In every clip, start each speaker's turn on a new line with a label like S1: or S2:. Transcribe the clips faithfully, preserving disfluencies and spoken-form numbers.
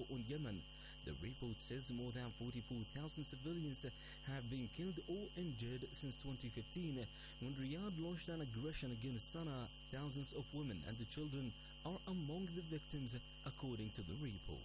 S1: on Yemen. The report says more than forty-four thousand civilians have been killed or injured since twenty fifteen, when Riyadh launched an aggression against Sana'a. Thousands of women and children are among the victims, according to the report.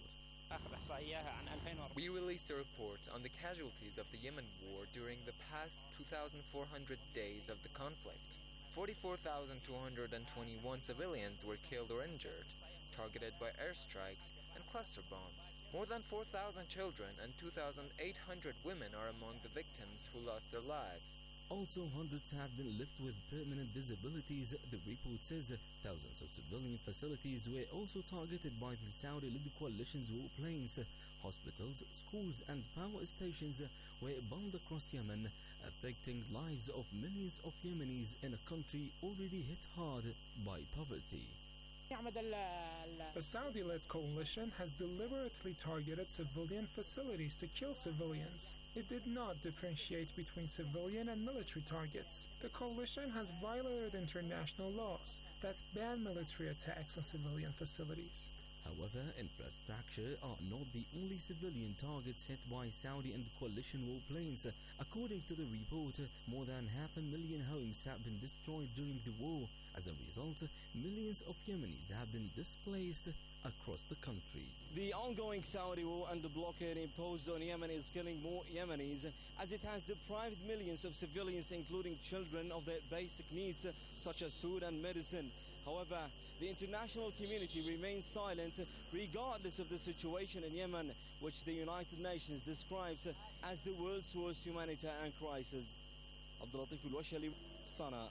S2: We released a report on the casualties of the Yemen war during the past two thousand four hundred days of the conflict. forty-four thousand two hundred twenty-one civilians were killed or injured, targeted by airstrikes and cluster bombs. More than four thousand children and two thousand eight hundred women are among the victims who lost their lives.
S1: Also, hundreds have been left with permanent disabilities. The report says thousands of civilian facilities were also targeted by the Saudi-led coalition's warplanes. Hospitals, schools and power stations were bombed across Yemen, affecting lives of millions of Yemenis in a country already hit hard by poverty.
S3: The Saudi-led coalition has deliberately targeted civilian facilities to kill civilians. It did not differentiate between civilian and military targets. The coalition has violated international laws that ban military attacks on civilian facilities.
S1: However, infrastructure are not the only civilian targets hit by Saudi and coalition warplanes. According to the report, more than half a million homes have been destroyed during the war. As a result, millions of Yemenis have been displaced across the country.
S4: The ongoing Saudi war and the blockade imposed on Yemen is killing more Yemenis, as it has deprived millions of civilians, including children, of their basic needs such as food and medicine. However, the international community remains silent regardless of the situation in Yemen, which the United Nations describes as the world's worst humanitarian crisis. Abdulatif Al-Washali, Sana'a.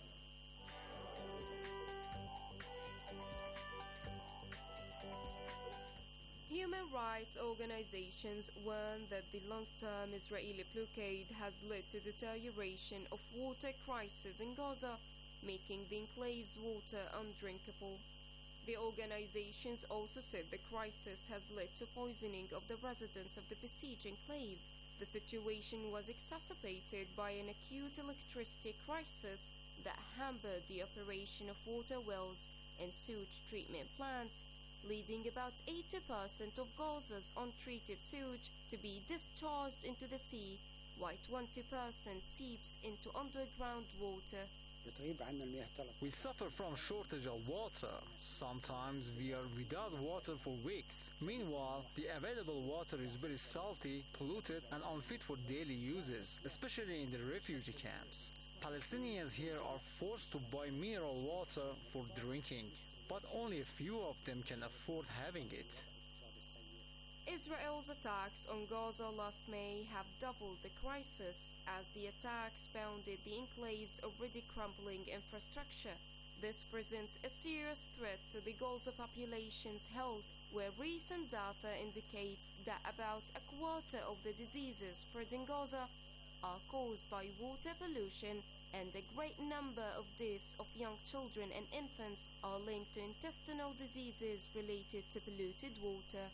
S5: Human rights organizations warn that the long-term Israeli blockade has led to deterioration of water crisis in Gaza, making the enclave's water undrinkable. The organizations also said the crisis has led to poisoning of the residents of the besieged enclave. The situation was exacerbated by an acute electricity crisis that hampered the operation of water wells and sewage treatment plants, leading about eighty percent of Gaza's untreated sewage to be discharged into the sea, while twenty percent seeps into underground water.
S6: We suffer from shortage of water. Sometimes we are without water for weeks. Meanwhile, the available water is very salty, polluted and unfit for daily uses, especially in the refugee camps. Palestinians here are forced to buy mineral water for drinking, but only a few of them can afford having it.
S5: Israel's attacks on Gaza last May have doubled the crisis, as the attacks pounded the enclave's already crumbling infrastructure. This presents a serious threat to the Gaza population's health, where recent data indicates that about a quarter of the diseases spread in Gaza are caused by water pollution, and a great number of deaths of young children and infants are linked to intestinal diseases related to polluted water.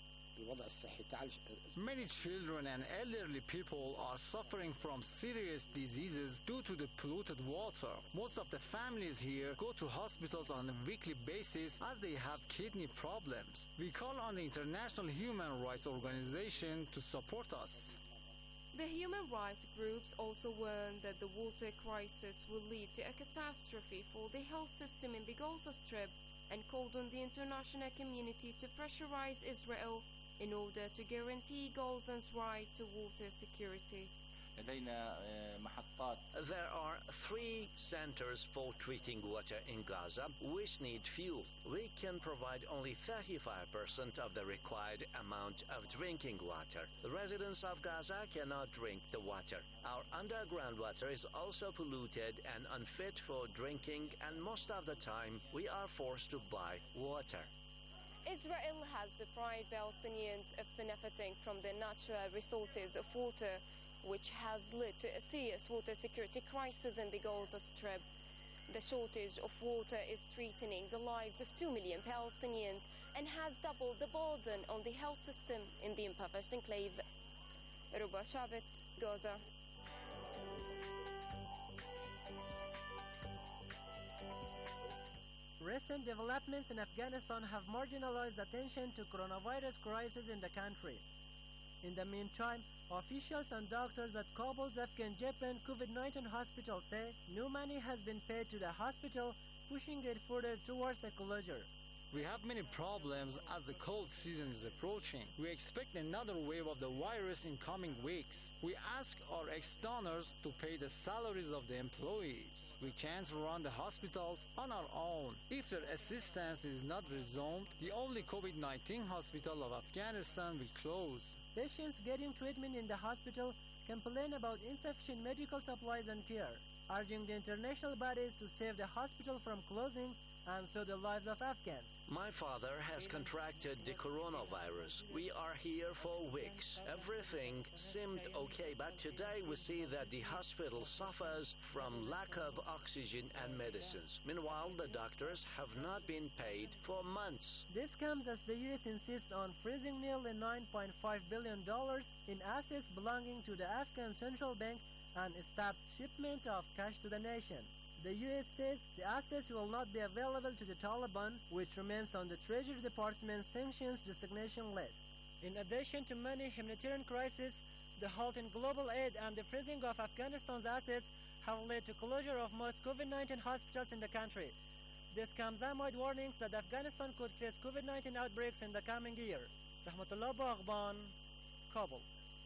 S6: Many children and elderly people are suffering from serious diseases due to the polluted water. Most of the families here go to hospitals on a weekly basis as they have kidney problems. We call on the International Human Rights Organization to support us.
S5: The human rights groups also warn that the water crisis will lead to a catastrophe for the health system in the Gaza Strip, and called on the international community to pressurize Israel in order to guarantee Gazans' right to water security.
S7: There are three centers for treating water in Gaza which need fuel. We can provide only thirty-five percent of the required amount of drinking water. The residents of Gaza cannot drink the water. Our underground water is also polluted and unfit for drinking, and most of the time we are forced to buy water.
S5: Israel has deprived Palestinians of benefiting from the natural resources of water, which has led to a serious water security crisis in the Gaza Strip. The shortage of water is threatening the lives of two million Palestinians and has doubled the burden on the health system in the impoverished enclave. Ruba Shabit, Gaza.
S8: Recent developments in Afghanistan have marginalized attention to coronavirus crisis in the country. In the meantime, officials and doctors at Kabul's Afghan Japan COVID nineteen hospital say new money has been paid to the hospital, pushing it further towards a closure.
S6: We have many problems as the cold season is approaching. We expect another wave of the virus in coming weeks. We ask our ex-donors to pay the salaries of the employees. We can't run the hospitals on our own. If their assistance is not resumed, the only COVID nineteen hospital of Afghanistan will close.
S8: Patients getting treatment in the hospital complain about insufficient medical supplies and care, urging the international bodies to save the hospital from closing and save the lives of Afghans.
S7: My father has contracted the coronavirus. We are here for weeks. Everything seemed okay, but today we see that the hospital suffers from lack of oxygen and medicines. Meanwhile, the doctors have not been paid for months.
S8: This comes as the U S insists on freezing nearly nine point five billion dollars in assets belonging to the Afghan Central Bank and stopped shipment of cash to the nation. The U S says the assets will not be available to the Taliban, which remains on the Treasury Department's sanctions designation list. In addition to many humanitarian crises, the halt in global aid and the freezing of Afghanistan's assets have led to closure of most COVID nineteen hospitals in the country. This comes amid warnings that Afghanistan could face COVID nineteen outbreaks in the coming year. Rahmatullah Baghban, Kabul.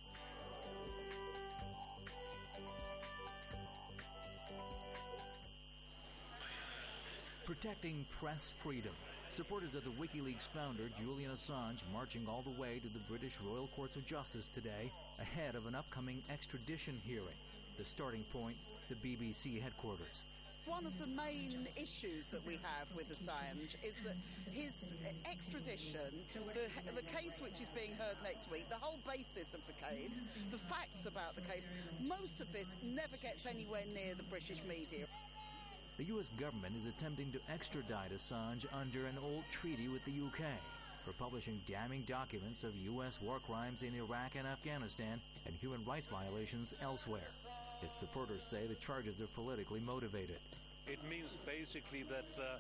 S9: Protecting press freedom. Supporters of the WikiLeaks founder Julian Assange marching all the way to the British Royal Courts of Justice today ahead of an upcoming extradition hearing. The starting point, the B B C headquarters.
S10: One of the main issues that we have with Assange is that his extradition, the, the case which is being heard next week, the whole basis of the case, the facts about the case, most of this never gets anywhere near the British media.
S9: The U S government is attempting to extradite Assange under an old treaty with the U K for publishing damning documents of U S war crimes in Iraq and Afghanistan and human rights violations elsewhere. His supporters say the charges are politically motivated.
S11: It means basically that uh,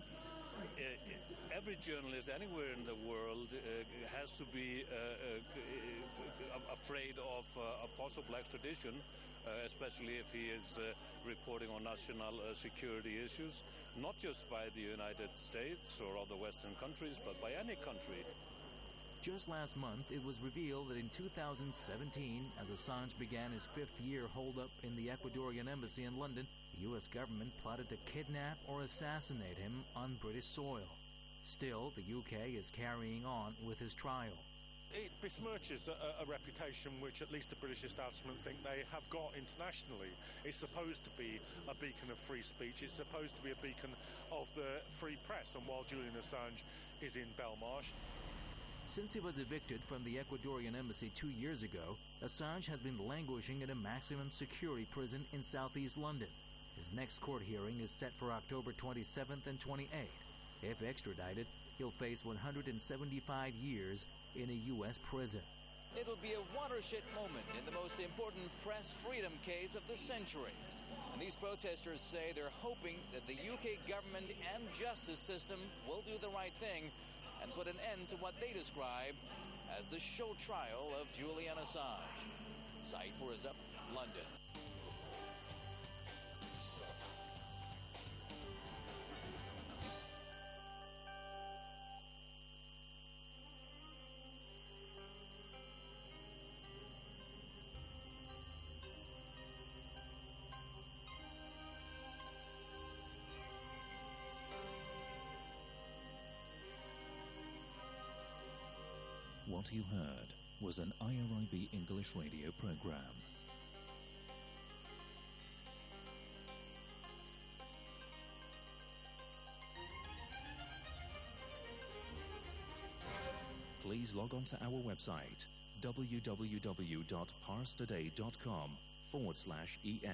S11: every journalist anywhere in the world uh, has to be uh, uh, afraid of uh, a possible extradition, uh, especially if he is uh, reporting on national uh, security issues, not just by the United States or other Western countries, but by any country.
S9: Just last month, it was revealed that in two thousand seventeen, as Assange began his fifth year holdup in the Ecuadorian embassy in London, the U S government plotted to kidnap or assassinate him on British soil. Still, the U K is carrying on with his trial.
S12: It besmirches a, a reputation which at least the British establishment think they have got internationally. It's supposed to be a beacon of free speech. It's supposed to be a beacon of the free press. And while Julian Assange is in Belmarsh...
S9: Since he was evicted from the Ecuadorian embassy two years ago, Assange has been languishing in a maximum security prison in southeast London. His next court hearing is set for October twenty-seventh and twenty-eighth. If extradited, he'll face one hundred seventy-five years in a U S prison.
S13: It'll be a watershed moment in the most important press freedom case of the century. And these protesters say they're hoping that the U K government and justice system will do the right thing and put an end to what they describe as the show trial of Julian Assange. Saipur is up, London.
S14: What you heard was an I R I B English radio program. Please log on to our website w w w dot pars today dot com forward slash en.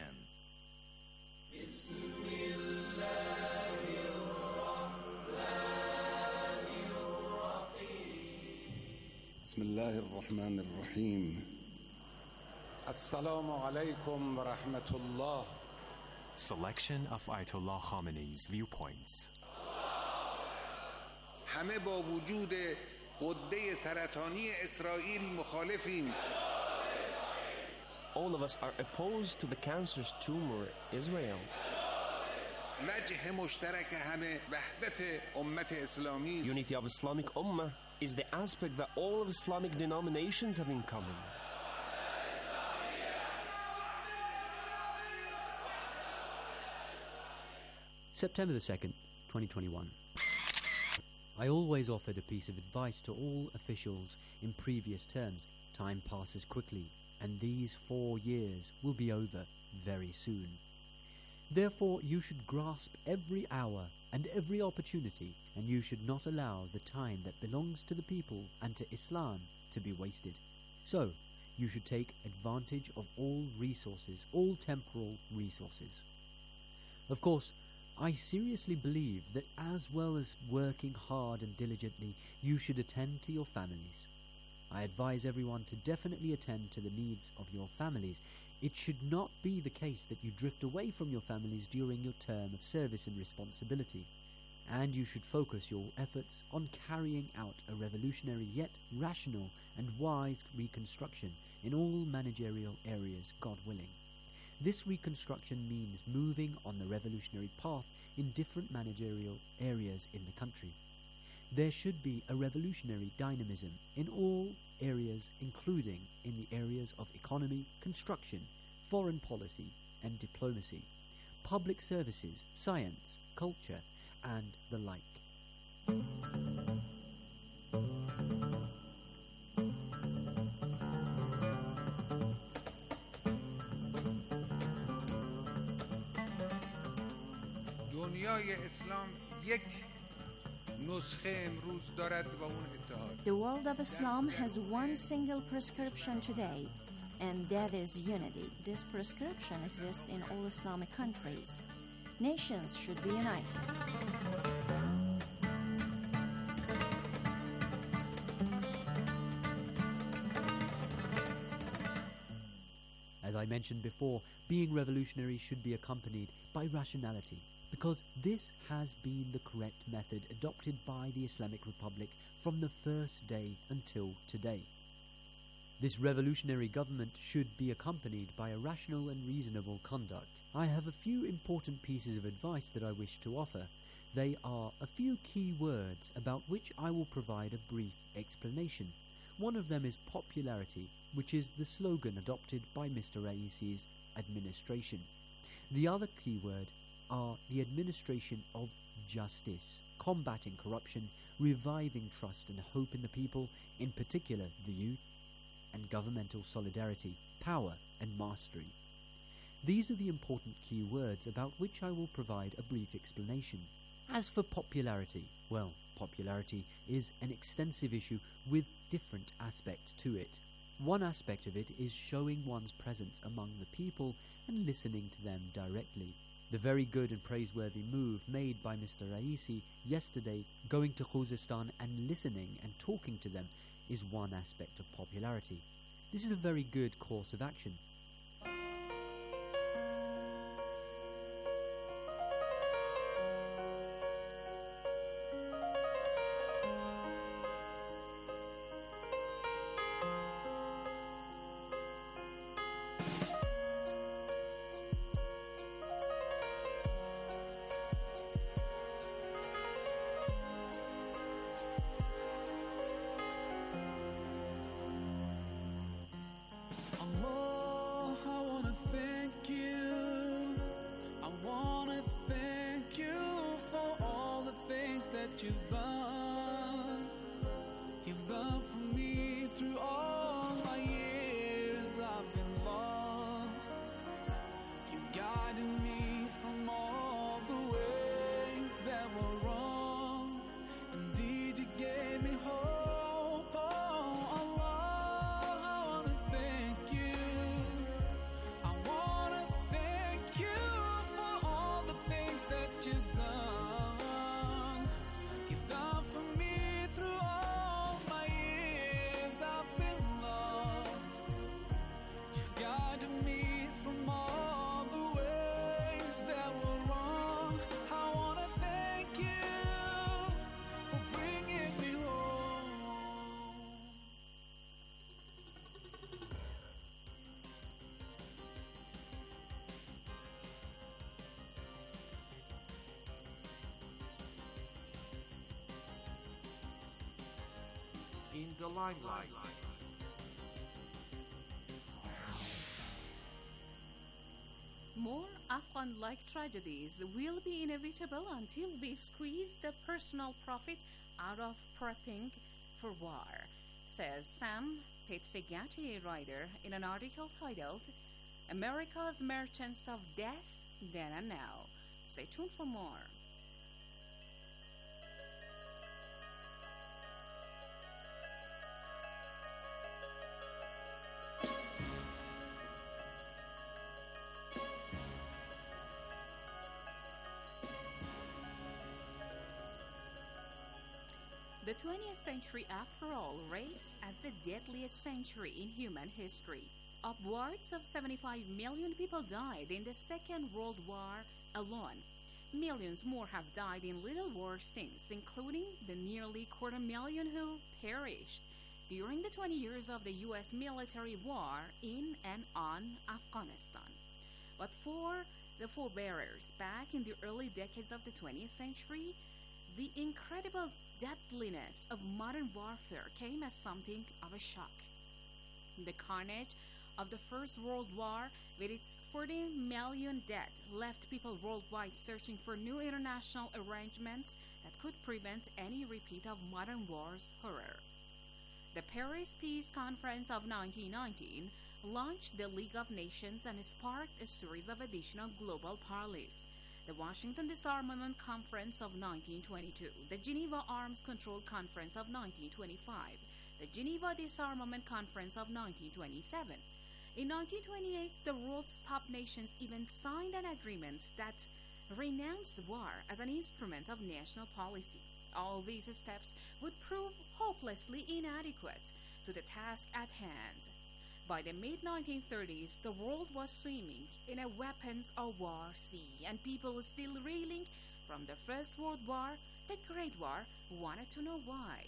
S15: بسم الله الرحمن الرحيم السلام عليكم ورحمة الله.
S16: Selection of Ayatollah Khamenei's viewpoints.
S15: همه با وجود غده سرطانی اسرائیل مخالفیم.
S16: All of us are opposed to the cancerous tumor Israel.
S15: وجه مشترک همه وحدت امت اسلامی است.
S16: Unity of Islamic Ummah is the aspect that all of Islamic denominations have in common.
S17: September the second, twenty twenty-one. I always offered a piece of advice to all officials in previous terms. Time passes quickly, and these four years will be over very soon. Therefore, you should grasp every hour and every opportunity, and you should not allow the time that belongs to the people and to Islam to be wasted. So, you should take advantage of all resources, all temporal resources. Of course, I seriously believe that as well as working hard and diligently, you should attend to your families. I advise everyone to definitely attend to the needs of your families. It should not be the case that you drift away from your families during your term of service and responsibility, and you should focus your efforts on carrying out a revolutionary yet rational and wise reconstruction in all managerial areas, God willing. This reconstruction means moving on the revolutionary path in different managerial areas in the country. There should be a revolutionary dynamism in all areas, including in the areas of economy, construction, foreign policy and diplomacy, public services, science, culture, and the like.
S15: دنیای اسلام یک نسخه امروز دارد و اون اتحاد.
S18: The world of Islam has one single prescription today, and that is unity. This prescription exists in all Islamic countries. Nations should be united.
S17: As I mentioned before, being revolutionary should be accompanied by rationality, because this has been the correct method adopted by the Islamic Republic from the first day until today. This revolutionary government should be accompanied by a rational and reasonable conduct. I have a few important pieces of advice that I wish to offer. They are a few key words about which I will provide a brief explanation. One of them is popularity, which is the slogan adopted by Mister Raisi's administration. The other key word are the administration of justice, combating corruption, reviving trust and hope in the people, in particular the youth, and governmental solidarity, power and mastery. These are the important key words about which I will provide a brief explanation. As for popularity, well, popularity is an extensive issue with different aspects to it. One aspect of it is showing one's presence among the people and listening to them directly. The very good and praiseworthy move made by Mister Raisi yesterday, going to Khuzestan and listening and talking to them, is one aspect of popularity. This is a very good course of action.
S19: You've done, you've done for me through all my years I've been lost. You guided me from all the ways that were wrong. Indeed, you gave me hope. Oh, Allah, I wanna thank you. I wanna thank you for all the things that you've done. You've done
S20: the limelight.
S21: More Afghan-like tragedies will be inevitable until we squeeze the personal profit out of prepping for war, says Sam Pizzigatti, writer, in an article titled America's Merchants of Death Then and Now. Stay tuned for more. The twentieth century, after all, rates as the deadliest century in human history. Upwards of seventy-five million people died in the Second World War alone. Millions more have died in little wars since, including the nearly quarter million who perished during the twenty years of the U S military war in and on Afghanistan. But for the forebearers back in the early decades of the twentieth century, the incredible deadliness of modern warfare came as something of a shock. The carnage of the First World War, with its forty million dead, left people worldwide searching for new international arrangements that could prevent any repeat of modern war's horror. The Paris Peace Conference of nineteen nineteen launched the League of Nations and sparked a series of additional global parleys. The Washington Disarmament Conference of nineteen twenty-two, the Geneva Arms Control Conference of nineteen twenty-five, the Geneva Disarmament Conference of nineteen twenty-seven. In nineteen twenty-eight, the world's top nations even signed an agreement that renounced war as an instrument of national policy. All these steps would prove hopelessly inadequate to the task at hand. By the mid nineteen thirties, the world was swimming in a weapons of war sea, and people were still reeling from the First World War. The Great War wanted to know why.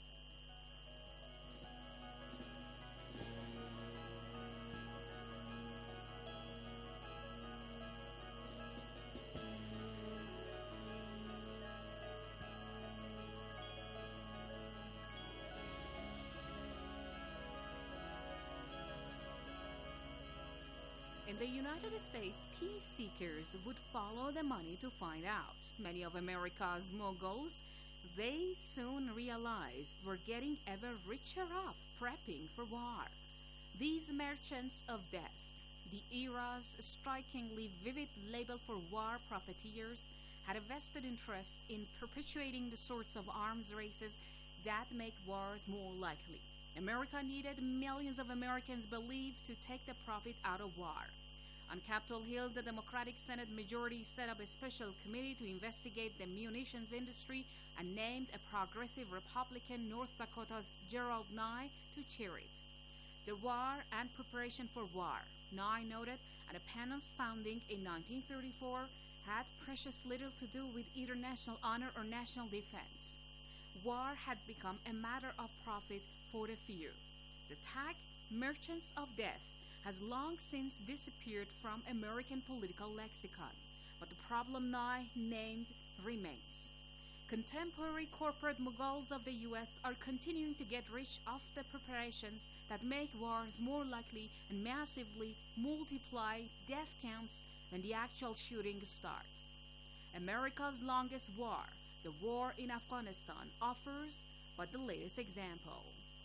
S21: In the United States, peace seekers would follow the money to find out. Many of America's moguls, they soon realized, were getting ever richer off prepping for war. These merchants of death, the era's strikingly vivid label for war profiteers, had a vested interest in perpetuating the sorts of arms races that make wars more likely. America needed millions of Americans believed to take the profit out of war. On Capitol Hill, the Democratic Senate majority set up a special committee to investigate the munitions industry and named a progressive Republican, North Dakota's Gerald Nye, to chair it. The war and preparation for war, Nye noted, and a panel's founding in nineteen thirty-four had precious little to do with either national honor or national defense. War had become a matter of profit for the few. The tag merchants of death has long since disappeared from American political lexicon, but the problem Nye named remains. Contemporary corporate moguls of the U S are continuing to get rich off the preparations that make wars more likely and massively multiply death counts when the actual shooting starts. America's longest war, the war in Afghanistan, offers but the latest example.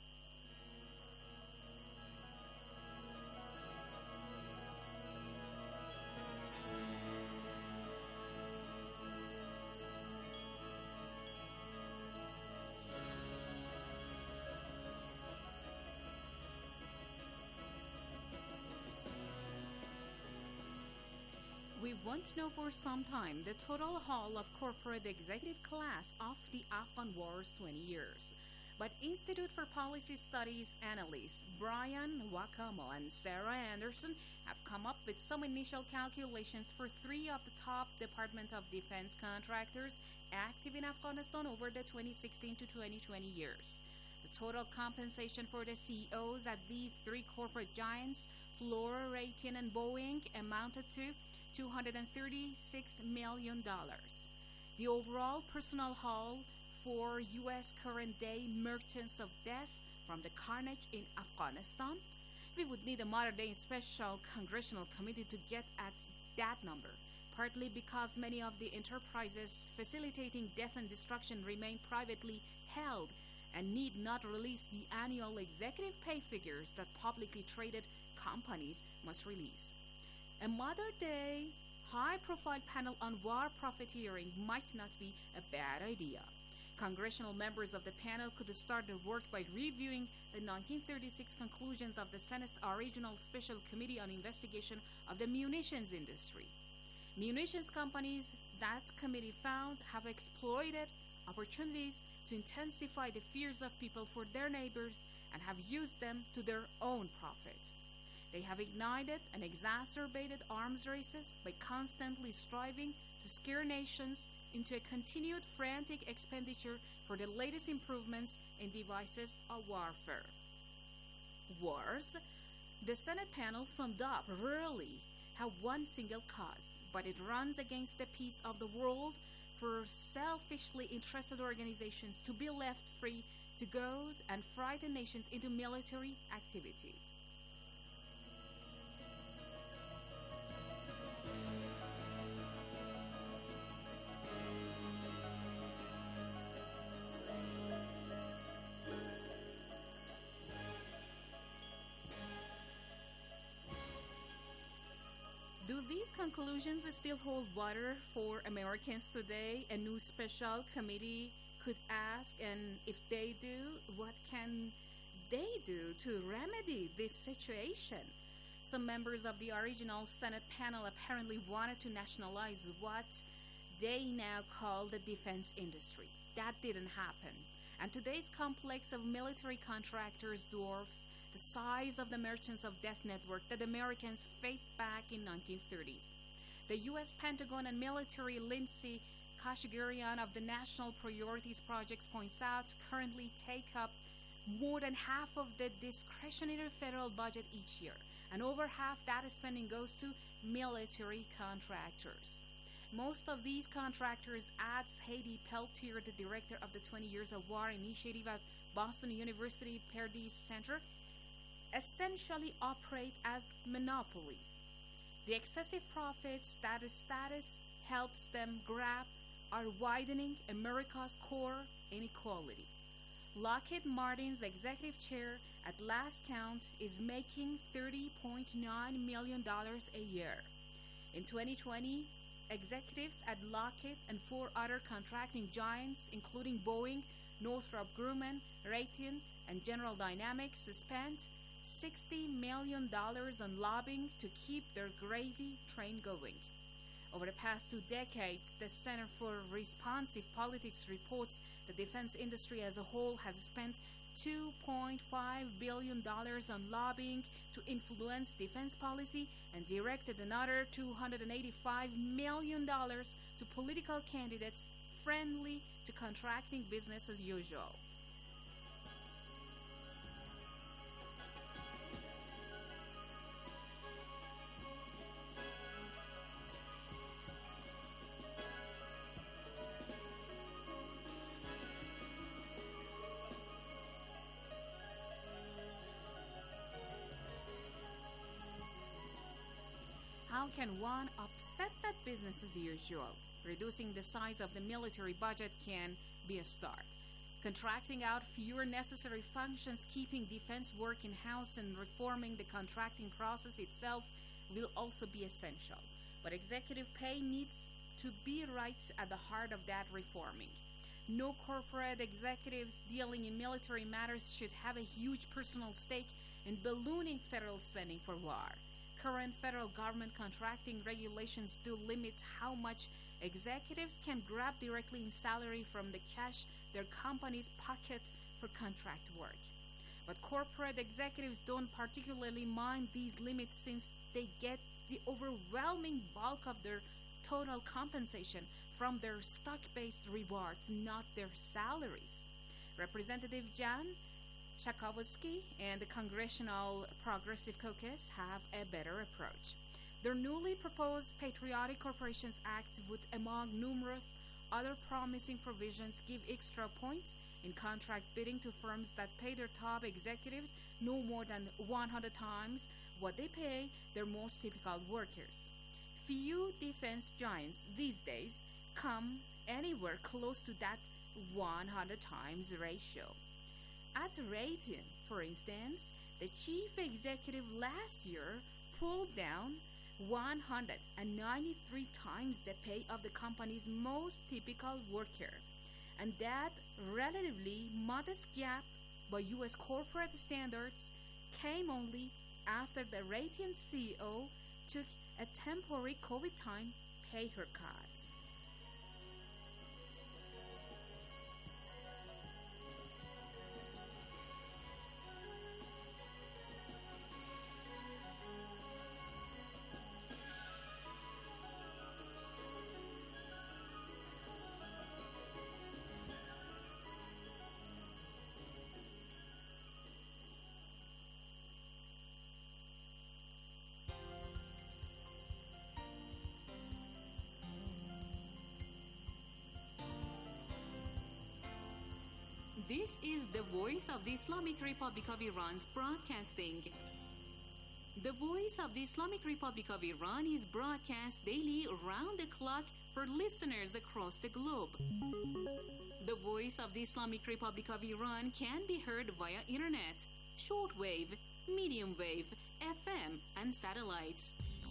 S21: We won't know for some time the total haul of corporate executive class of the Afghan war's twenty years. But Institute for Policy Studies analysts Brian Wakamo and Sarah Anderson have come up with some initial calculations for three of the top Department of Defense contractors active in Afghanistan over the twenty sixteen to twenty twenty years. The total compensation for the C E Os at these three corporate giants, Fluor, Raytheon, and Boeing, amounted to two hundred thirty-six million dollars. The overall personnel haul for U S current-day merchants of death from the carnage in Afghanistan? We would need a modern-day special congressional committee to get at that number, partly because many of the enterprises facilitating death and destruction remain privately held and need not release the annual executive pay figures that publicly traded companies must release. A modern-day, high-profile panel on war profiteering might not be a bad idea. Congressional members of the panel could start their work by reviewing the nineteen thirty-six conclusions of the Senate's original Special Committee on Investigation of the Munitions Industry. Munitions companies, that committee found, have exploited opportunities to intensify the fears of people for their neighbors and have used them to their own profit. They have ignited and exacerbated arms races by constantly striving to scare nations into a continued frantic expenditure for the latest improvements in devices of warfare. Wars, the Senate panel summed up rarely have one single cause, but it runs against the peace of the world for selfishly interested organizations to be left free to goad and frighten nations into military activity. Do these conclusions still hold water for Americans today? A new special committee could ask, and if they do, what can they do to remedy this situation? Some members of the original Senate panel apparently wanted to nationalize what they now call the defense industry. That didn't happen. And today's complex of military contractors dwarfs the size of the merchants of death network that Americans faced back in nineteen thirties. The U S Pentagon and military Lindsay Kashgarian of the National Priorities Project points out currently take up more than half of the discretionary federal budget each year, and over half that spending goes to military contractors. Most of these contractors, adds Heidi Peltier, the director of the twenty Years of War initiative at Boston University Perdue Center, essentially operate as monopolies. The excessive profits that the status helps them grab are widening America's core inequality. Lockheed Martin's executive chair, at last count, is making thirty point nine million dollars a year. In twenty twenty, executives at Lockheed and four other contracting giants, including Boeing, Northrop Grumman, Raytheon, and General Dynamics, spent sixty million dollars on lobbying to keep their gravy train going. Over the past two decades, the Center for Responsive Politics reports the defense industry as a whole has spent two point five billion dollars on lobbying to influence defense policy and directed another two hundred eighty-five million dollars to political candidates friendly to contracting business as usual. How can one upset that business as usual? Reducing the size of the military budget can be a start. Contracting out fewer necessary functions, keeping defense work in-house, and reforming the contracting process itself will also be essential. But executive pay needs to be right at the heart of that reforming. No corporate executives dealing in military matters should have a huge personal stake in ballooning federal spending for war. Current federal government contracting regulations do limit how much executives can grab directly in salary from the cash their companies pocket for contract work. But corporate executives don't particularly mind these limits since they get the overwhelming bulk of their total compensation from their stock-based rewards, not their salaries. Representative Jan Schakowsky and the Congressional Progressive Caucus have a better approach. Their newly proposed Patriotic Corporations Act would, among numerous other promising provisions, give extra points in contract bidding to firms that pay their top executives no more than one hundred times what they pay their most typical workers. Few defense giants these days come anywhere close to that one hundred times ratio. At Raytheon, for instance, the chief executive last year pulled down one hundred ninety-three times the pay of the company's most typical worker, and that relatively modest gap by U S corporate standards came only after the Raytheon C E O took a temporary COVID time pay haircut. This is the voice of the Islamic Republic of Iran's broadcasting. The voice of the Islamic Republic of Iran is broadcast daily around the clock for listeners across the globe. The voice of the Islamic Republic of Iran can be heard via internet, shortwave, medium wave, F M, and satellites.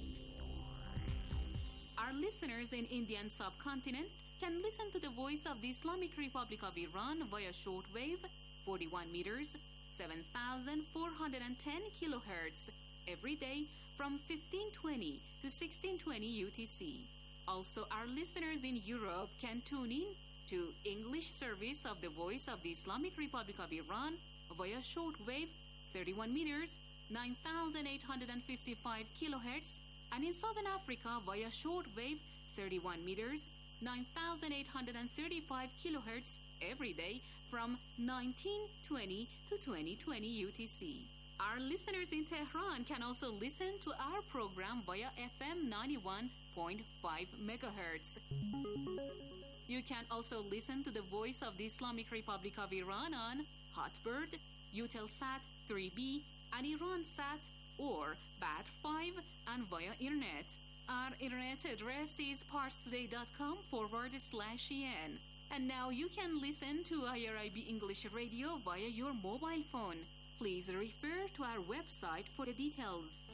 S21: Our listeners in Indian subcontinent can listen to the voice of the Islamic Republic of Iran via shortwave, forty-one meters, seven thousand four hundred ten kilohertz, every day from fifteen twenty to sixteen twenty U T C. Also, our listeners in Europe can tune in to English service of the voice of the Islamic Republic of Iran via shortwave, thirty-one meters, nine thousand eight hundred fifty-five kilohertz, and in Southern Africa via shortwave, thirty-one meters, nine thousand eight hundred thirty-five kilohertz every day from nineteen twenty to twenty twenty U T C. Our listeners in Tehran can also listen to our program via F M ninety-one point five megahertz. You can also listen to the voice of the Islamic Republic of Iran on Hotbird, Eutelsat three B, and IranSat or B A T five, and via internet. Our internet address is parstoday.com forward slash en. And now you can listen to I R I B English Radio via your mobile phone. Please refer to our website for the details.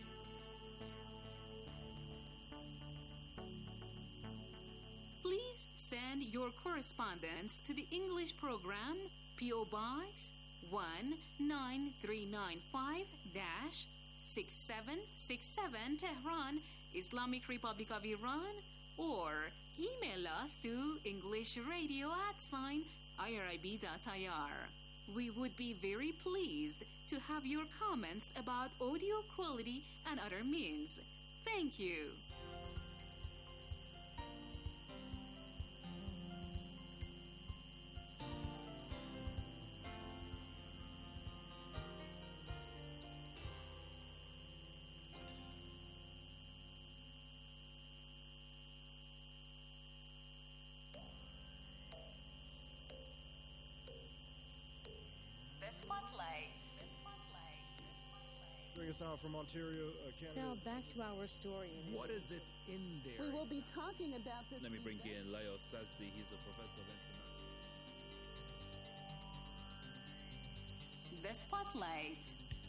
S21: Please send your correspondence to the English program, P O Box one nine three nine five six seven six seven, Tehran, Islamic Republic of Iran, or email us to englishradio at sign irib.ir. We would be very pleased to have your comments about audio quality and other means. Thank you.
S20: Bring us out from Ontario, uh, Canada.
S22: Now back to our story.
S23: What is it in there?
S10: We will be talking about this.
S23: Let me bring in Leo Sazdi. He's a professor of international.
S21: The Spotlight.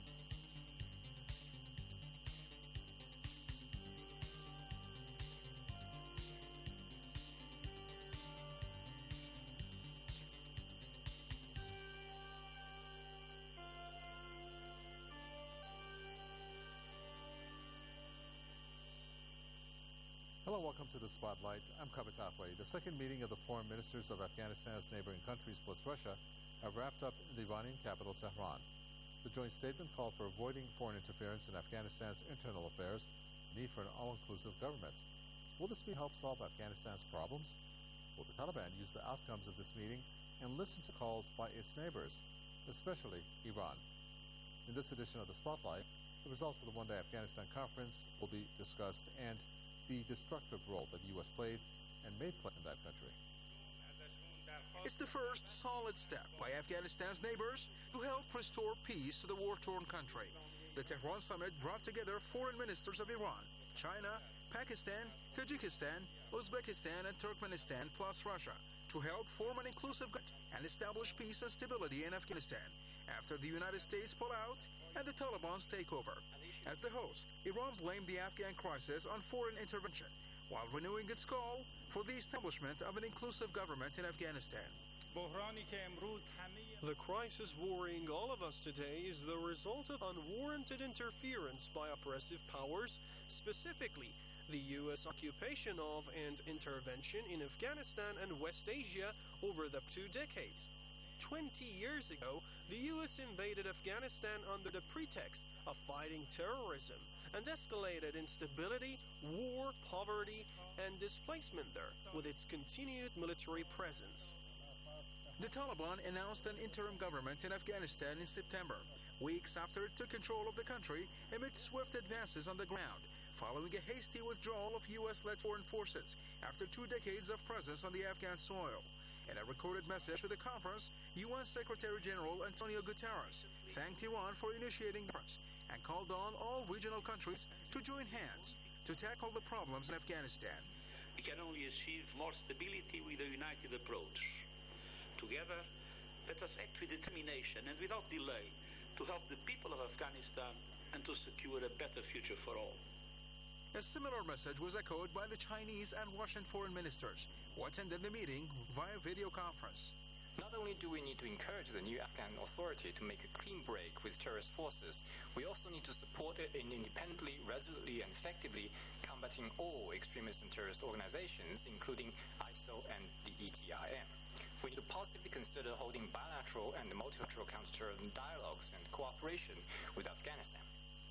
S24: Hello, welcome to the Spotlight. I'm Kavit Afway. The second meeting of the foreign ministers of Afghanistan's neighboring countries plus Russia have wrapped up in the Iranian capital, Tehran. The joint statement called for avoiding foreign interference in Afghanistan's internal affairs, the need for an all-inclusive government. Will this mean help solve Afghanistan's problems? Will the Taliban use the outcomes of this meeting and listen to calls by its neighbors, especially Iran? In this edition of the Spotlight, the results of the one-day Afghanistan conference will be discussed, and the destructive role that the U S played and may play in that country.
S1: It's the first solid step by Afghanistan's neighbors to help restore peace to the war-torn country. The Tehran summit brought together foreign ministers of Iran, China, Pakistan, Tajikistan, Uzbekistan, and Turkmenistan, plus Russia, to help form an inclusive government and establish peace and stability in Afghanistan after the United States pull out and the Taliban's takeover. As the host, Iran blamed the Afghan crisis on foreign intervention, while renewing its call for the establishment of an inclusive government in Afghanistan.
S2: The crisis worrying all of us today is the result of unwarranted interference by oppressive powers, specifically the U S occupation of and intervention in Afghanistan and West Asia over the two decades. Twenty years ago, the U S invaded Afghanistan under the pretext of fighting terrorism and escalated instability, war, poverty, and displacement there with its continued military presence.
S1: The Taliban announced an interim government in Afghanistan in September, weeks after it took control of the country amid swift advances on the ground, following a hasty withdrawal of U S-led foreign forces after two decades of presence on the Afghan soil. In a recorded message to the conference, U N Secretary General Antonio Guterres thanked Iran for initiating the efforts and called on all regional countries to join hands to tackle the problems in Afghanistan.
S3: We can only achieve more stability with a united approach. Together, let us act with determination and without delay to help the people of Afghanistan and to secure a better future for all.
S1: A similar message was echoed by the Chinese and Russian foreign ministers, who attended the meeting via video conference.
S22: Not only do we need to encourage the new Afghan authority to make a clean break with terrorist forces, we also need to support it in independently, resolutely, and effectively combating all extremist and terrorist organizations, including I S I L and the E T I M. We need to positively consider holding bilateral and multilateral counterterrorism dialogues and cooperation with Afghanistan.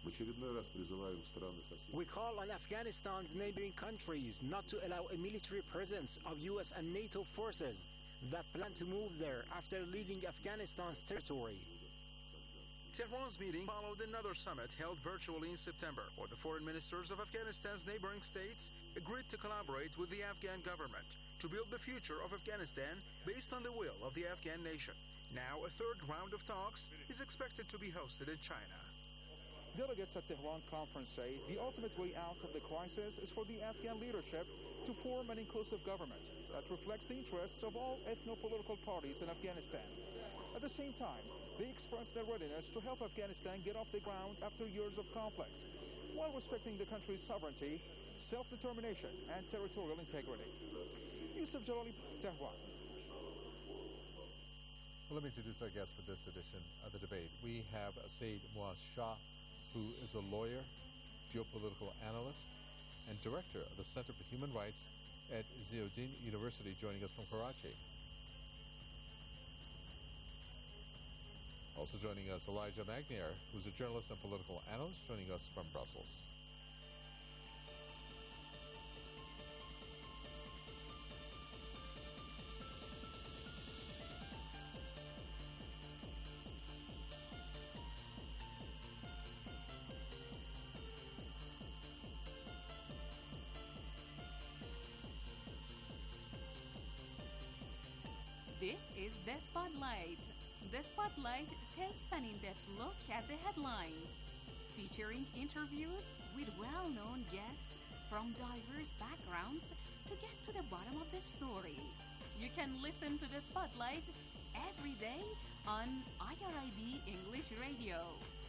S25: We call on Afghanistan's neighboring countries not to allow a military presence of U S and NATO forces that plan to move there after leaving Afghanistan's territory.
S1: Tehran's meeting followed another summit held virtually in September, where the foreign ministers of Afghanistan's neighboring states agreed to collaborate with the Afghan government to build the future of Afghanistan based on the will of the Afghan nation. Now, a third round of talks is expected to be hosted in China.
S26: Delegates at Tehran conference say the ultimate way out of the crisis is for the Afghan leadership to form an inclusive government that reflects the interests of all ethno-political parties in Afghanistan. At the same time, they expressed their readiness to help Afghanistan get off the ground after years of conflict, while respecting the country's sovereignty, self-determination, and territorial integrity. Yusuf Jalali, Tehran.
S24: Well, let me introduce our guest for this edition of the debate. We have Saeed Muaz Shah, who is a lawyer, geopolitical analyst, and director of the Center for Human Rights at Ziauddin University, joining us from Karachi. Also joining us, Elijah Magnier, who's a journalist and political analyst, joining us from Brussels.
S21: This is The Spotlight. The Spotlight takes an in-depth look at the headlines, featuring interviews with well-known guests from diverse backgrounds to get to the bottom of the story. You can listen to The Spotlight every day on I R I B English Radio.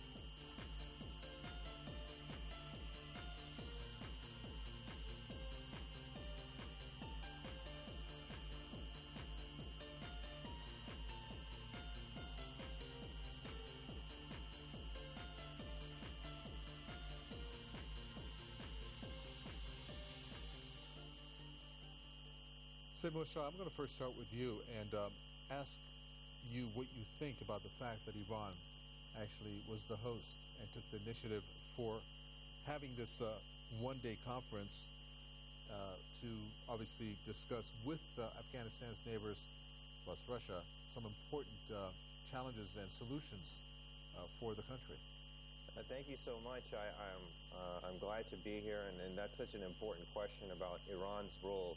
S24: Saeed Muaz Shah, I'm going to first start with you and um, ask you what you think about the fact that Iran actually was the host and took the initiative for having this uh, one-day conference uh, to obviously discuss with uh, Afghanistan's neighbors, plus Russia, some important uh, challenges and solutions uh, for the country.
S27: Uh, thank you so much. I, I'm, uh, I'm glad to be here, and, and that's such an important question about Iran's role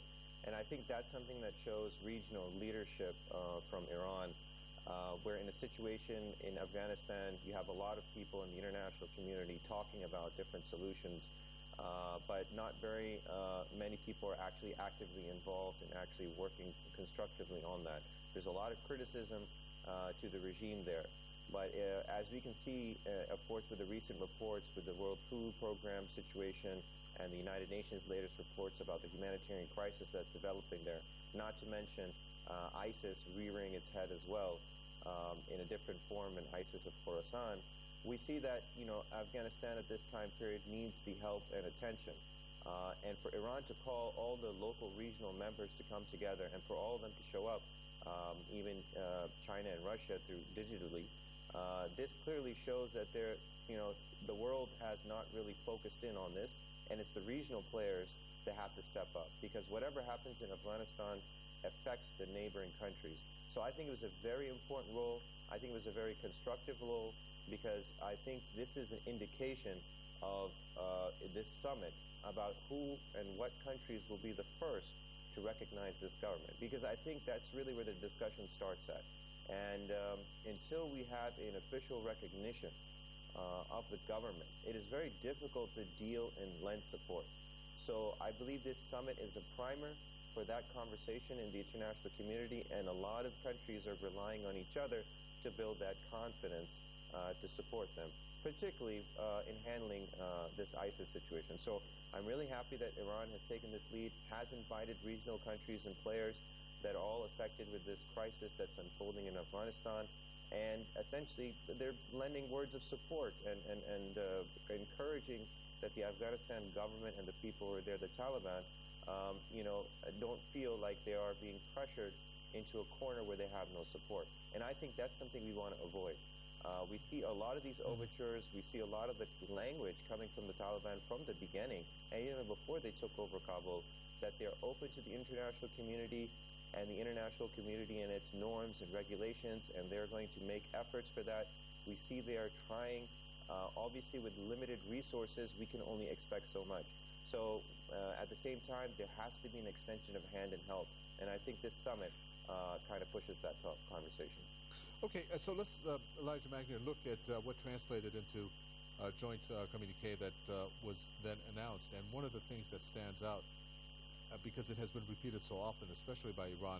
S27: And I think that's something that shows regional leadership uh, from Iran, uh, where in a situation in Afghanistan, you have a lot of people in the international community talking about different solutions, uh, but not very uh, many people are actually actively involved and actually working constructively on that. There's a lot of criticism uh, to the regime there. But uh, as we can see, uh, of course, with the recent reports with the World Food Program situation and the United Nations latest reports about the humanitarian crisis that's developing there, not to mention uh, ISIS rearing its head as well um, in a different form in ISIS of Khorasan, we see that, you know, Afghanistan at this time period needs the help and attention. Uh, and for Iran to call all the local regional members to come together and for all of them to show up, um, even uh, China and Russia through digitally, uh, this clearly shows that there, you know, the world has not really focused in on this. And it's the regional players that have to step up, because whatever happens in Afghanistan affects the neighboring countries. So I think it was a very important role. I think it was a very constructive role, because I think this is an indication of uh, this summit about who and what countries will be the first to recognize this government, because I think that's really where the discussion starts at. And um, until we have an official recognition Uh, of the government, it is very difficult to deal and lend support. So I believe this summit is a primer for that conversation in the international community, and a lot of countries are relying on each other to build that confidence uh, to support them, particularly uh, in handling uh, this ISIS situation. So I'm really happy that Iran has taken this lead, has invited regional countries and players that are all affected with this crisis that's unfolding in Afghanistan. And essentially, they're lending words of support and, and, and uh, encouraging that the Afghanistan government and the people who are there, the Taliban, um, you know, don't feel like they are being pressured into a corner where they have no support. And I think that's something we want to avoid. Uh, we see a lot of these overtures, we see a lot of the language coming from the Taliban from the beginning, and even before they took over Kabul, that they're open to the international community and the international community and its norms and regulations, and they're going to make efforts for that. We see they are trying. Uh, obviously, with limited resources, we can only expect so much. So uh, at the same time, there has to be an extension of hand and help. And I think this summit uh, kind of pushes that conversation.
S24: Okay, uh, so let's, uh, Elijah Magnier, look at uh, what translated into a joint uh, communique that uh, was then announced. And one of the things that stands out, Uh, because it has been repeated so often, especially by Iran,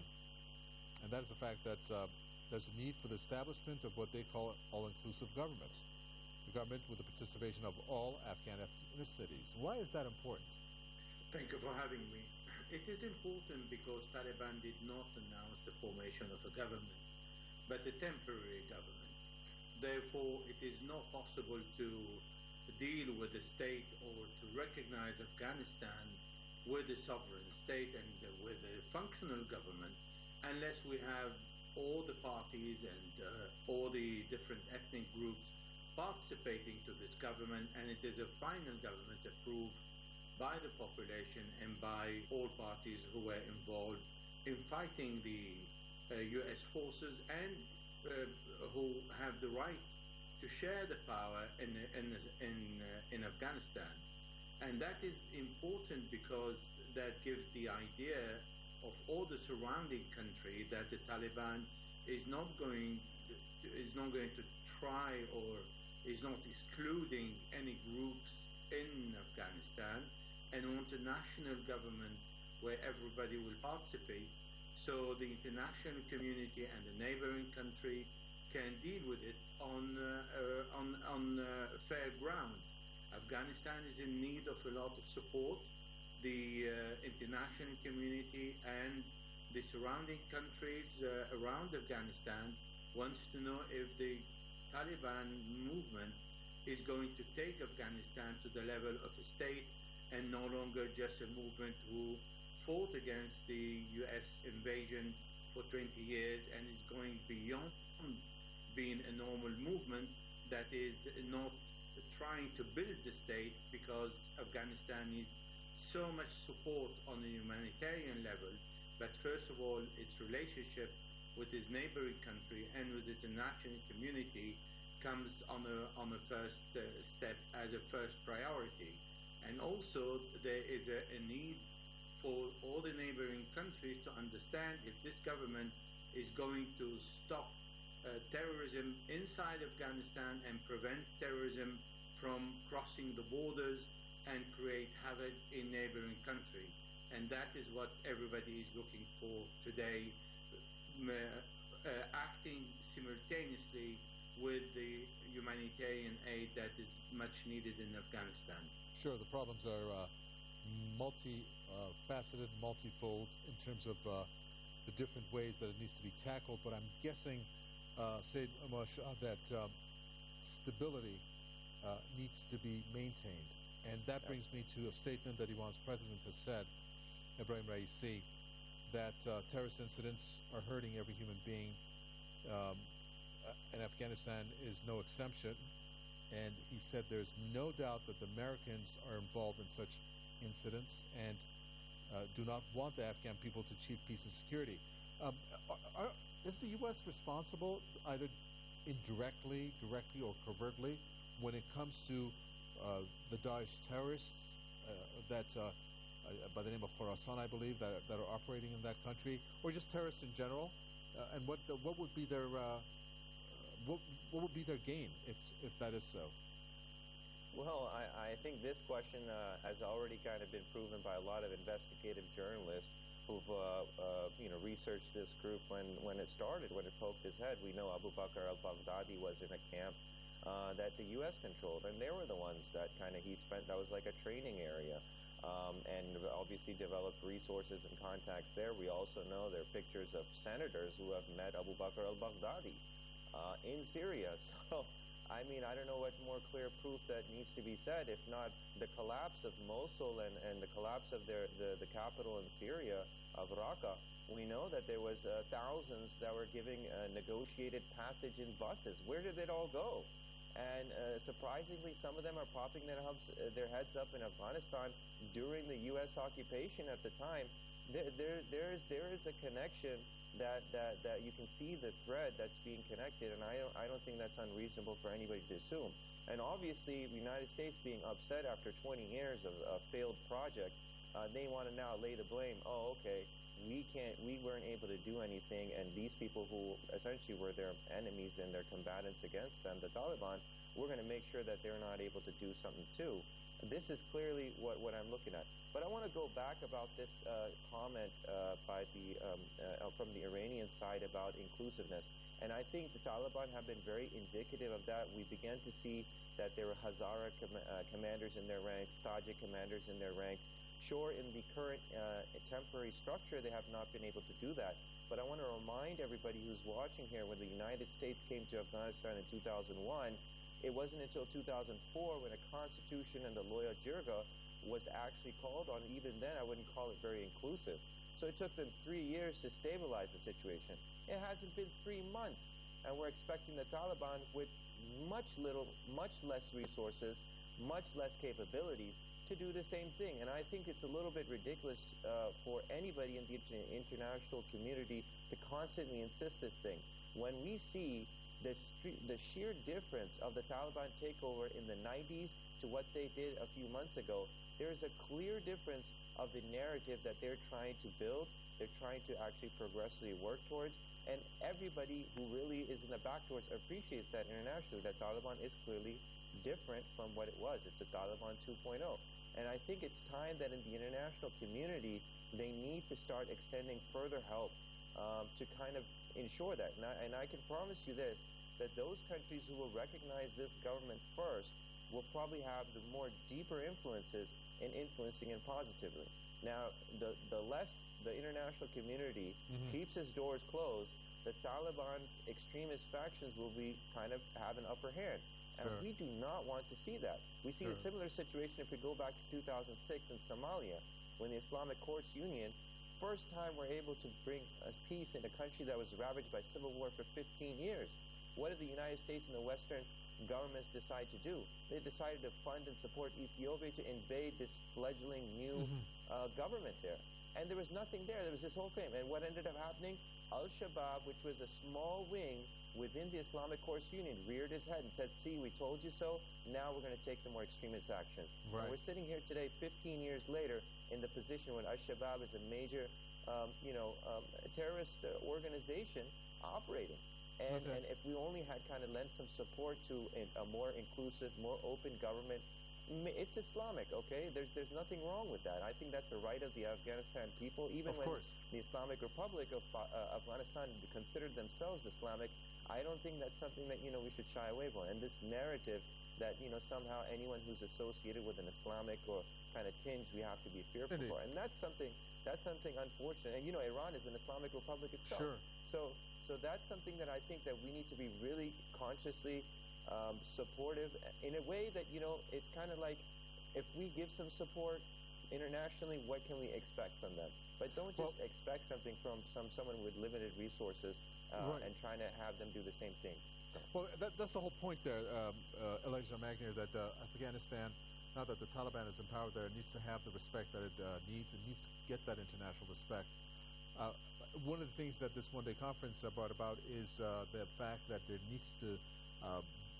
S24: and that is the fact that uh, there's a need for the establishment of what they call all-inclusive governments, the government with the participation of all Afghan ethnicities. Why is that important?
S4: Thank you for having me. It is important because Taliban did not announce the formation of a government, but a temporary government. Therefore, it is not possible to deal with the state or to recognize Afghanistan with the sovereign state and uh, with a functional government unless we have all the parties and uh, all the different ethnic groups participating to this government, and it is a final government approved by the population and by all parties who were involved in fighting the uh, U S forces and uh, who have the right to share the power in in in, uh, in Afghanistan. And that is important because that gives the idea of all the surrounding country that the Taliban is not going to, is not going to try or is not excluding any groups in Afghanistan, and want a national government where everybody will participate, so the international community and the neighboring country can deal with it on uh, uh, on on uh, fair ground. Afghanistan is in need of a lot of support. The uh, international community and the surrounding countries uh, around Afghanistan wants to know if the Taliban movement is going to take Afghanistan to the level of a state and no longer just a movement who fought against the U S invasion for twenty years and is going beyond being a normal movement that is not trying to build the state, because Afghanistan needs so much support on the humanitarian level, but first of all its relationship with its neighboring country and with the international community comes on a on a first uh, step as a first priority. And also there is a, a need for all the neighboring countries to understand if this government is going to stop uh, terrorism inside Afghanistan and prevent terrorism from crossing the borders and create havoc in neighboring countries. And that is what everybody is looking for today, uh, uh, acting simultaneously with the humanitarian aid that is much needed in Afghanistan.
S24: Sure, the problems are uh, multi-faceted, uh, multifold in terms of uh, the different ways that it needs to be tackled. But I'm guessing, uh, Said Amash, uh, that um, stability uh, needs to be maintained. And that brings me to a statement that Iran's president has said, Ebrahim Raisi, that uh, terrorist incidents are hurting every human being, um, and Afghanistan is no exception. And he said there's no doubt that the Americans are involved in such incidents and uh, do not want the Afghan people to achieve peace and security. Um, are, are, is the U S responsible, either indirectly, directly, or covertly, when it comes to uh, the Daesh terrorists uh, that, uh, uh, by the name of Khorasan, I believe, that, that are operating in that country, or just terrorists in general? Uh, and what the, what would be their uh, what what would be their gain if if that is so?
S27: Well, I, I think this question uh, has already kind of been proven by a lot of investigative journalists who've uh, uh, you know researched this group when, when it started, when it poked its head. We know Abu Bakr al-Baghdadi was in a camp uh, that the U S controlled, and they were the ones that kind of he spent, that was like a training area, um, and obviously developed resources and contacts there. We also know there are pictures of senators who have met Abu Bakr al-Baghdadi uh, in Syria. So, I mean, I don't know what more clear proof that needs to be said, if not the collapse of Mosul and, and the collapse of their, the, the capital in Syria, of Raqqa. We know that there was uh, thousands that were giving uh, negotiated passage in buses. Where did it all go? And uh, surprisingly, some of them are popping their, hubs, uh, their heads up in Afghanistan during the U S occupation at the time. There, there, there, is, there is a connection that, that, that you can see the thread that's being connected, and I don't, I don't think that's unreasonable for anybody to assume. And obviously, the United States being upset after twenty years of a failed project, uh, they want to now lay the blame. Oh, okay, we can't, we weren't able to do anything, and these people who essentially were their enemies and their combatants against them, the Taliban, we're going to make sure that they're not able to do something too. This is clearly what, what I'm looking at. But I want to go back about this uh, comment uh, by the um, uh, from the Iranian side about inclusiveness. And I think the Taliban have been very indicative of that. We began to see that there were Hazara com uh, commanders in their ranks, Tajik commanders in their ranks. Sure, in the current uh, temporary structure, they have not been able to do that. But I want to remind everybody who's watching here, when the United States came to Afghanistan in two thousand one, it wasn't until two thousand four when a constitution and the Loya Jirga was actually called on. Even then, I wouldn't call it very inclusive. So it took them three years to stabilize the situation. It hasn't been three months, and we're expecting the Taliban with much little, much less resources, much less capabilities to do the same thing. And I think it's a little bit ridiculous uh, for anybody in the inter international community to constantly insist this thing. When we see the, the sheer difference of the Taliban takeover in the nineties to what they did a few months ago, there is a clear difference of the narrative that they're trying to build, they're trying to actually progressively work towards, and everybody who really is in the back doors appreciates that internationally, that Taliban is clearly different from what it was. It's a Taliban two point oh. And I think it's time that in the international community, they need to start extending further help um, to kind of ensure that. And I, and I can promise you this, that those countries who will recognize this government first will probably have the more deeper influences in influencing it positively. Now, the, the less the international community mm-hmm. keeps its doors closed, the Taliban extremist factions will be kind of have an upper hand. And sure. we do not want to see that. We see sure. a similar situation if we go back to two thousand six in Somalia, when the Islamic Courts Union, first time we're able to bring a peace in a country that was ravaged by civil war for fifteen years. What did the United States and the Western governments decide to do? They decided to fund and support Ethiopia to invade this fledgling new mm-hmm. uh, government there. And there was nothing there. There was this whole claim. And what ended up happening? Al-Shabaab, which was a small wing within the Islamic Course Union reared his head and said, see, we told you so, now we're going to take the more extremist action.
S24: Right.
S27: And we're sitting here today, fifteen years later, in the position when Al-Shabaab is a major, um, you know, um, terrorist uh, organization operating. And,
S24: Okay.
S27: and if we only had kind of lent some support to a, a more inclusive, more open government, m- it's Islamic, okay? There's there's nothing wrong with that. I think that's a right of the Afghanistan people. Even
S24: Of
S27: when
S24: course.
S27: the Islamic Republic of uh, uh, Afghanistan considered themselves Islamic, I don't think that's something that, you know, we should shy away from. And this narrative that, you know, somehow anyone who's associated with an Islamic or kind of tinge, we have to be fearful
S24: Indeed.
S27: for. And that's something that's something unfortunate. And, you know, Iran is an Islamic Republic itself.
S24: Sure.
S27: So, so that's something that I think that we need to be really consciously um, supportive in a way that, you know, it's kind of like if we give some support internationally, what can we expect from them? But don't just
S24: Well-
S27: expect something from some someone with limited resources uh,
S24: Right.
S27: and trying to have them do the same thing. So.
S24: Well, that, that's the whole point there, um, uh, Elijah Magnier, that uh, Afghanistan, now that the Taliban is in power there, needs to have the respect that it uh, needs. It needs to get that international respect. Uh, one of the things that this one-day conference uh, brought about is uh, the fact that there needs to uh,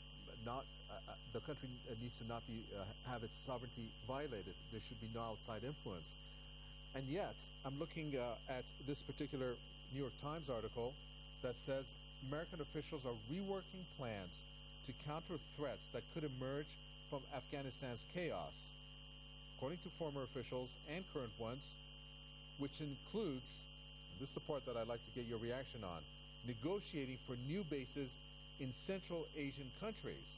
S24: not uh, uh, the country uh, needs to not be uh, have its sovereignty violated. There should be no outside influence. And yet, I'm looking uh, at this particular New York Times article that says American officials are reworking plans to counter threats that could emerge from Afghanistan's chaos, according to former officials and current ones, which includes, and this is the part that I'd like to get your reaction on, negotiating for new bases in Central Asian countries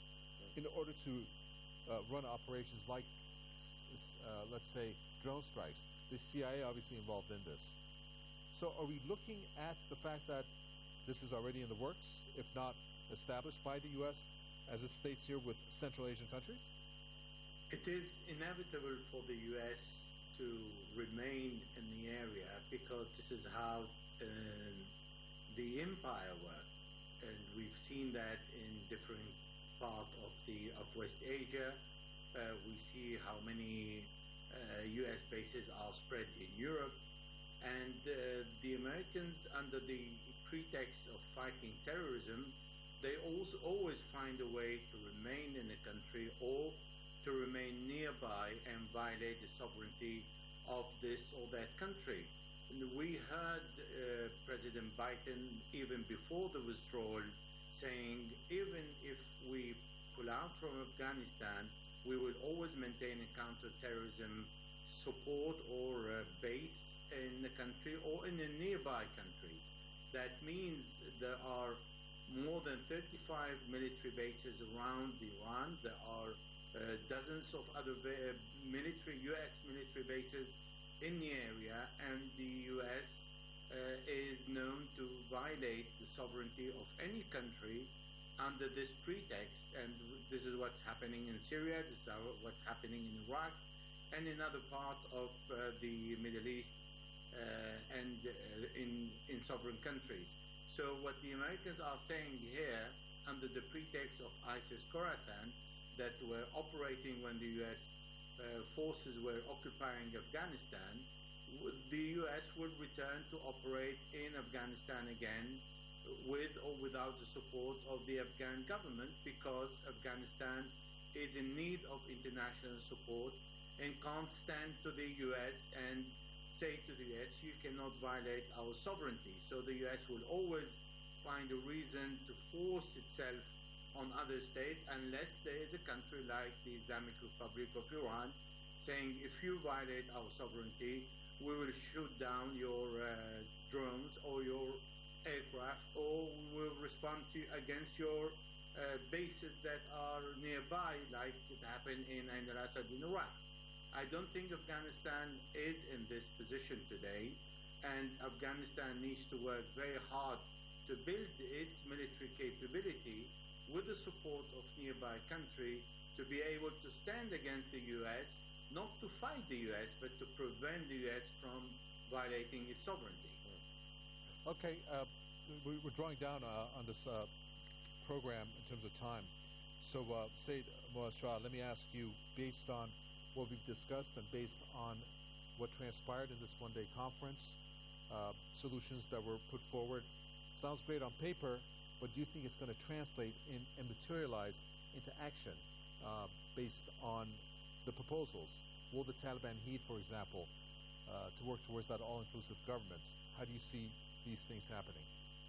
S24: in order to uh, run operations like, s- s- uh, let's say, drone strikes. The C I A obviously involved in this. So are we looking at the fact that this is already in the works, if not established by the U S, as it states here with Central Asian countries?
S4: It is inevitable for the U S to remain in the area because this is how uh, the empire worked, and we've seen that in different parts of the of West Asia. Uh, we see how many uh, U S bases are spread in Europe, and uh, the Americans, under the pretext of fighting terrorism, they also always find a way to remain in the country or to remain nearby and violate the sovereignty of this or that country. And we heard uh, President Biden, even before the withdrawal, saying even if we pull out from Afghanistan, we will always maintain a counter-terrorism support or uh, base in the country or in the nearby countries. That means there are more than thirty-five military bases around Iran. There are uh, dozens of other va- military, U S military bases in the area, and the U S uh, is known to violate the sovereignty of any country under this pretext. And this is what's happening in Syria, this is what's happening in Iraq, and in other parts of uh, the Middle East uh, and uh, in, in sovereign countries. So what the Americans are saying here, under the pretext of ISIS Khorasan, that were operating when the U S uh, forces were occupying Afghanistan, w- the U S would return to operate in Afghanistan again with or without the support of the Afghan government, because Afghanistan is in need of international support and can't stand to the U S and say to the U S, you cannot violate our sovereignty. So the U S will always find a reason to force itself on other states, unless there is a country like the Islamic Republic of Iran saying, if you violate our sovereignty, we will shoot down your uh, drones or your aircraft, or we will respond to against your uh, bases that are nearby, like it happened in Ain al-Assad in Iraq. I don't think Afghanistan is in this position today, and Afghanistan needs to work very hard to build its military capability with the support of nearby country to be able to stand against the U S, not to fight the U S, but to prevent the U S from violating its sovereignty.
S24: Okay, uh, we- we're drawing down uh, on this uh, program in terms of time. So, uh, Said Muaz Shah, let me ask you, based on what we've discussed and based on what transpired in this one-day conference, uh, solutions that were put forward, sounds great on paper, but do you think it's going to translate in, and materialize into action uh, based on the proposals? Will the Taliban heed, for example, uh, to work towards that all-inclusive government? How do you see these things happening?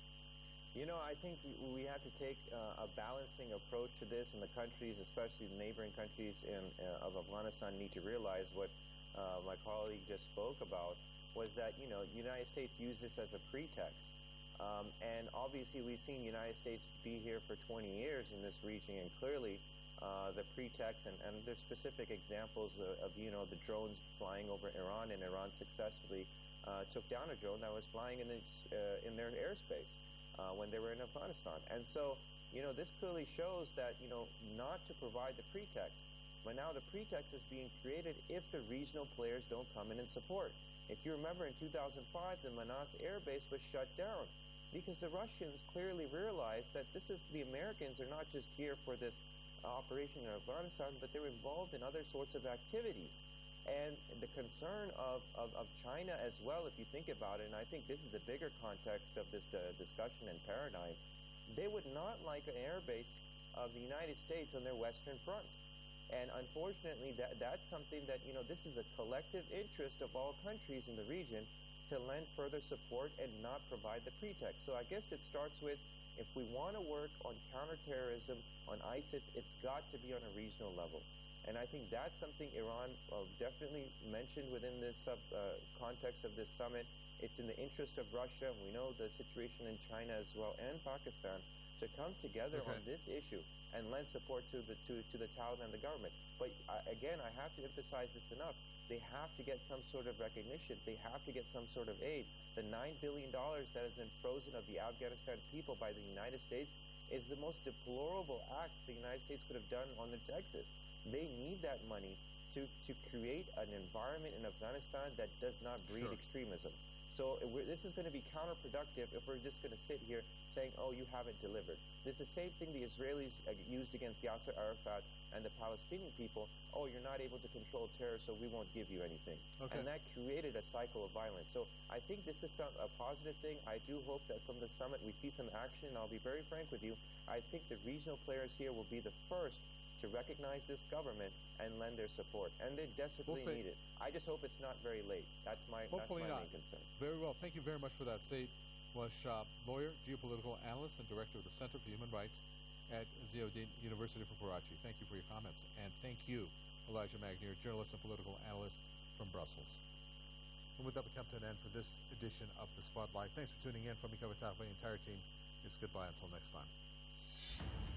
S27: You know, I think we have to take uh, a balancing approach to this, and the countries, especially the neighboring countries in, uh, of Afghanistan, need to realize what uh, my colleague just spoke about, was that, you know, the United States used this as a pretext. Um, and obviously we've seen the United States be here for twenty years in this region, and clearly uh, the pretext, and, and there's specific examples of, of, you know, the drones flying over Iran, and Iran successfully uh, took down a drone that was flying in, the, uh, in their airspace. Uh, when they were in Afghanistan. And so, you know, this clearly shows that, you know, not to provide the pretext, but now the pretext is being created if the regional players don't come in and support. If you remember, in two thousand five, the Manas Air Base was shut down because the Russians clearly realized that this is, the Americans are not just here for this uh, operation in Afghanistan, but they're involved in other sorts of activities. And the concern of, of, of China as well, if you think about it, and I think this is the bigger context of this uh, discussion and paradigm, they would not like an air base of the United States on their western front. And unfortunately, that, that's something that, you know, this is a collective interest of all countries in the region to lend further support and not provide the pretext. So I guess it starts with, if we want to work on counterterrorism, on ISIS, it's got to be on a regional level. And I think that's something Iran uh, definitely mentioned within this sub, uh, context of this summit. It's in the interest of Russia, and we know the situation in China as well, and Pakistan, to come together
S24: okay.
S27: on this issue and lend support to the to, to the Taliban, the government. But uh, again, I have to emphasize this enough. They have to get some sort of recognition. They have to get some sort of aid. The nine billion dollars that has been frozen of the Afghanistan people by the United States is the most deplorable act the United States could have done on its exit. They need that money to, to create an environment in Afghanistan that does not breed
S24: Sure.
S27: extremism. So we're, this is going to be counterproductive if we're just going to sit here saying, oh, you haven't delivered. It's the same thing the Israelis uh, used against Yasser Arafat and the Palestinian people. Oh, you're not able to control terror, so we won't give you anything.
S24: Okay.
S27: And that created a cycle of violence. So I think this is some, a positive thing. I do hope that from the summit we see some action. And I'll be very frank with you. I think the regional players here will be the first to recognize this government and lend their support. And they desperately
S24: We'll
S27: need it. I just hope it's not very late. That's my, that's
S24: Hopefully
S27: my
S24: not.
S27: main concern.
S24: Very well. Thank you very much for that. Said Washab, lawyer, geopolitical analyst, and director of the Center for Human Rights at Ziauddin University for Karachi. Thank you for your comments. And thank you, Elijah Magnier, journalist and political analyst from Brussels. And with that, we come to an end for this edition of The Spotlight. Thanks for tuning in. From me, Kavitah, the entire team, it's goodbye until next time.